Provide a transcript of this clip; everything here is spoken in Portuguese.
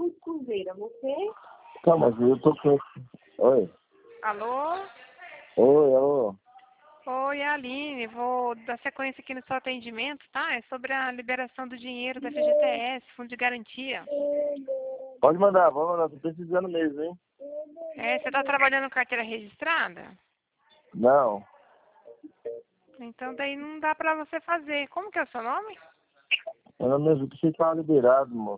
Cruzeiro, você? Tá, mas eu tô com... Oi. Alô? Oi, alô. Oi, Aline. Vou dar sequência aqui no seu atendimento, tá? É sobre a liberação do dinheiro da FGTS, Fundo de Garantia. Pode mandar, vamos mandar. Tô precisando mesmo, hein? Você tá trabalhando com carteira registrada? Não. Então daí não dá pra você fazer. Como que é o seu nome? Eu não me que você tava liberado, moço.